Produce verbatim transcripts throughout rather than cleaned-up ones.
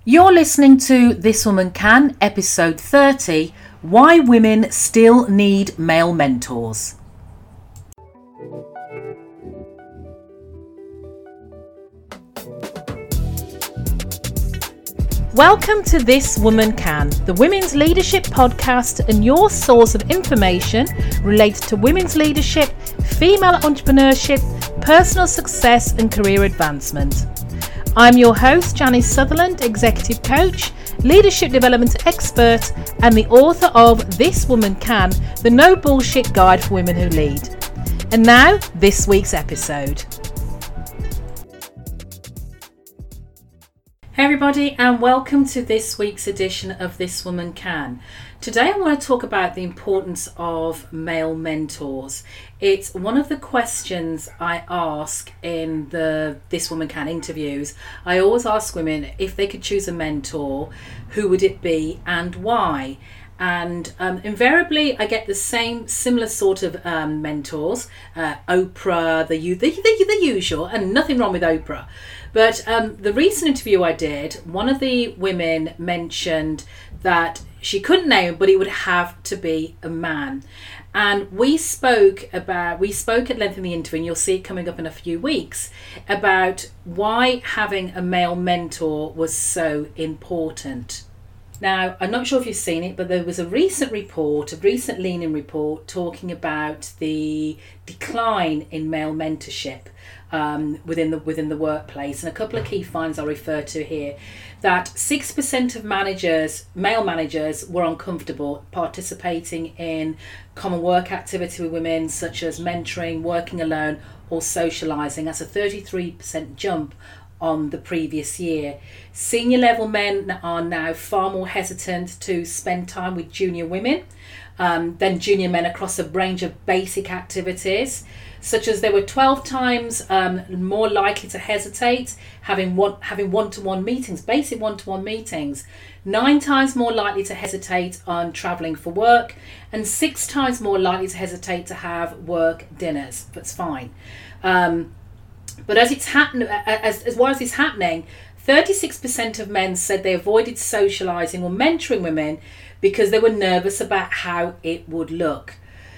You're listening to This Woman Can, episode thirty, Why Women Still Need Male Mentors. Welcome to This Woman Can, the women's leadership podcast and your source of information related to women's leadership, female entrepreneurship, personal success and career advancement. I'm your host, Janice Sutherland, executive coach, leadership development expert, and the author of This Woman Can, the no bullshit guide for women who lead. And now, this week's episode. Hey everybody, and welcome to this week's edition of This Woman Can. Today I want to talk about the importance of male mentors. It's one of the questions I ask in the This Woman Can interviews. I always ask women if they could choose a mentor, who would it be and why? And um, invariably I get the same similar sort of um, mentors, uh, Oprah, the, the, the, the usual, and nothing wrong with Oprah. But um, the recent interview I did, one of the women mentioned that she couldn't name, but it would have to be a man. And we spoke about, we spoke at length in the interview, and you'll see it coming up in a few weeks, about why having a male mentor was so important. Now, I'm not sure if you've seen it, but there was a recent report, a recent Leaning report, talking about the decline in male mentorship um, within the within the workplace. And a couple of key finds I'll refer to here. That six percent of managers, male managers, were uncomfortable participating in common work activity with women, such as mentoring, working alone, or socialising. That's a thirty-three percent jump on the previous year. Senior level men are now far more hesitant to spend time with junior women um, than junior men across a range of basic activities, such as they were twelve times um, more likely to hesitate having one having one-to-one meetings, basic one-to-one meetings, nine times more likely to hesitate on travelling for work, and six times more likely to hesitate to have work dinners. That's fine. Um, But as it's happen- as, as while it's happening, thirty-six percent of men said they avoided socialising or mentoring women because they were nervous about how it would look.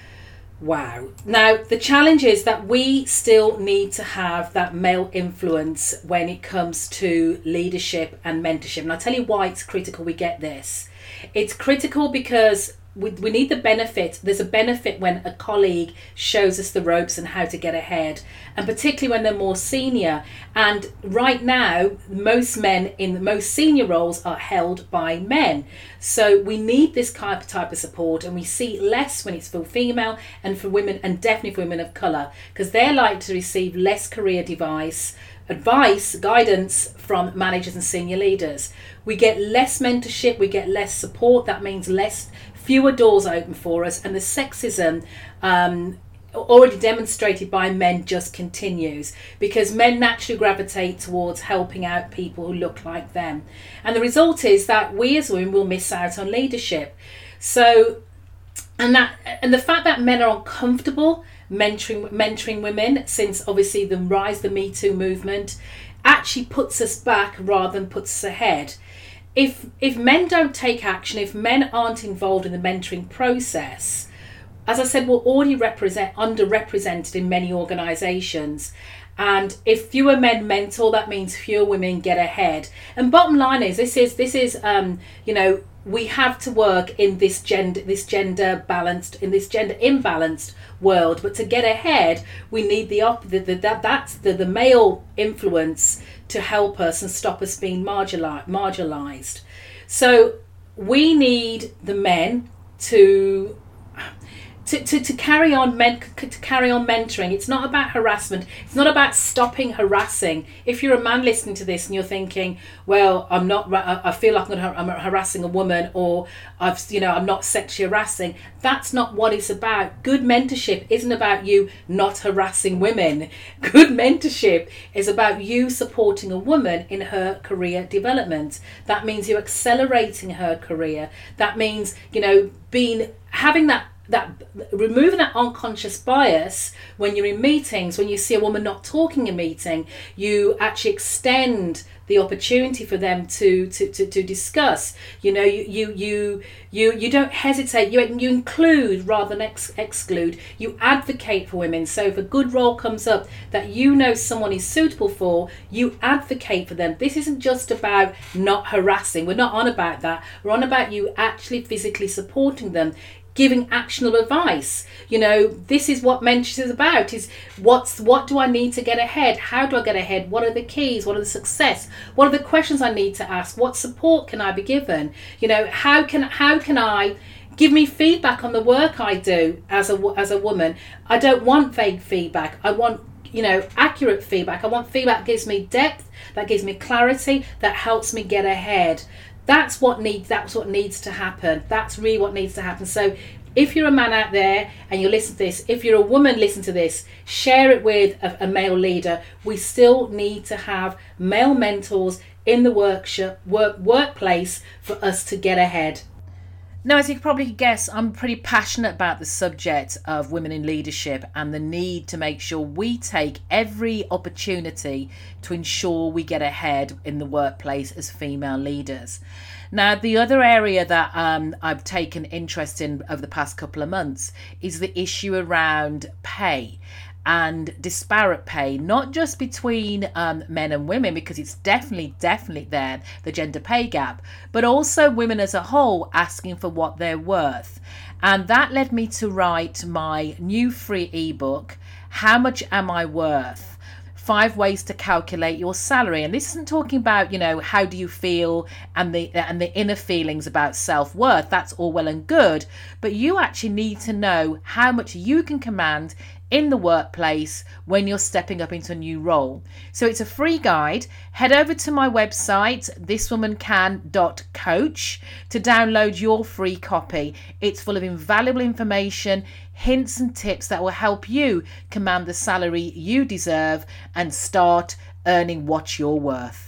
Wow. Now, the challenge is that we still need to have that male influence when it comes to leadership and mentorship. And I'll tell you why it's critical we get this. It's critical because We, we need the benefit. There's a benefit when a colleague shows us the ropes and how to get ahead, and particularly when they're more senior. And right now, most men in the most senior roles are held by men. So we need this type of, type of support, and we see less when it's for female and for women, and definitely for women of colour, because they're likely to receive less career advice, advice, guidance from managers and senior leaders. We get less mentorship, we get less support. That means less fewer doors open for us, and the sexism um, already demonstrated by men just continues, because men naturally gravitate towards helping out people who look like them, and the result is that we as women will miss out on leadership. So, and that, and the fact that men are uncomfortable mentoring mentoring women, since obviously the rise of the Me Too movement, actually puts us back rather than puts us ahead. If if men don't take action, if men aren't involved in the mentoring process, as I said, we're already represent underrepresented in many organisations. And if fewer men mentor, that means fewer women get ahead. And bottom line is, this is this is um, you know, we have to work in this gender this gender balanced in this gender imbalanced world. But to get ahead, we need the op the, the, that that's the the male influence to help us and stop us being marginalised. So we need the men to To, to, to carry on men, to carry on mentoring. It's not about harassment. It's not about stopping harassing. If you're a man listening to this and you're thinking, well, I'm not, I feel like I'm harassing a woman, or I've, you know, I'm not sexually harassing. That's not what it's about. Good mentorship isn't about you not harassing women. Good mentorship is about you supporting a woman in her career development. That means you're accelerating her career. That means, you know, being having that that removing that unconscious bias when you're in meetings, when you see a woman not talking in a meeting, you actually extend the opportunity for them to to, to, to discuss. You know, you you you you you don't hesitate. You you include rather than ex- exclude. You advocate for women. So if a good role comes up that you know someone is suitable for, you advocate for them. This isn't just about not harassing. We're not on about that. We're on about you actually physically supporting them, giving actionable advice. You know, this is what mentorship is about, is what's what do I need to get ahead? How do I get ahead? What are the keys? What are the success? What are the questions I need to ask? What support can I be given? You know, how can how can I give me feedback on the work I do as a as a woman? I don't want vague feedback. I want, you know, accurate feedback. I want feedback that gives me depth, that gives me clarity, that helps me get ahead. That's what needs that's what needs to happen. That's really what needs to happen. So if you're a man out there and you listen to this, if you're a woman, listen to this, share it with a, a male leader. We still need to have male mentors in the workshop, work, workplace for us to get ahead. Now, as you can probably guess, I'm pretty passionate about the subject of women in leadership and the need to make sure we take every opportunity to ensure we get ahead in the workplace as female leaders. Now, the other area that um, I've taken interest in over the past couple of months is the issue around pay and disparate pay, not just between um, men and women, because it's definitely, definitely there, the gender pay gap, but also women as a whole asking for what they're worth. And that led me to write my new free ebook, How Much Am I Worth? Five ways to calculate your salary. And this isn't talking about, you know, how do you feel and the and the inner feelings about self-worth. That's all well and good, but you actually need to know how much you can command in the workplace when you're stepping up into a new role. So it's a free guide. Head over to my website, this woman can dot coach, to download your free copy. It's full of invaluable information, hints and tips that will help you command the salary you deserve and start earning what you're worth.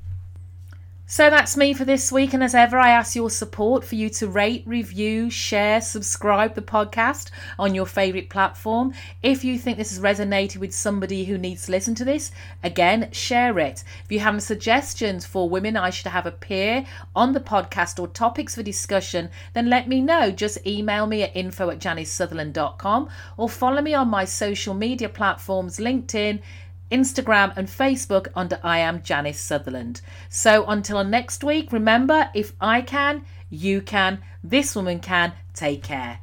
So that's me for this week, and as ever I ask your support for you to rate, review, share, subscribe the podcast on your favourite platform. If you think this has resonated with somebody who needs to listen to this, again, share it. If you have suggestions for women I should have appear on the podcast or topics for discussion, then let me know. Just email me at info at janice sutherland dot com or follow me on my social media platforms, LinkedIn, Instagram and Facebook under I am Janice Sutherland. So until next week, remember, if I can, you can, this woman can. Take care.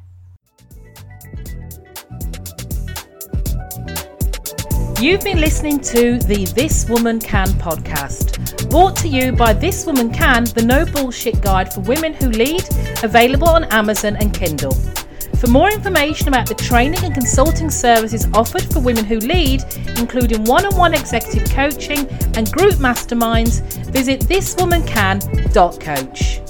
You've been listening to the This Woman Can podcast, brought to you by This Woman Can, the no bullshit guide for women who lead, available on Amazon and Kindle. For more information about the training and consulting services offered for women who lead, including one-on-one executive coaching and group masterminds, visit this woman can dot coach.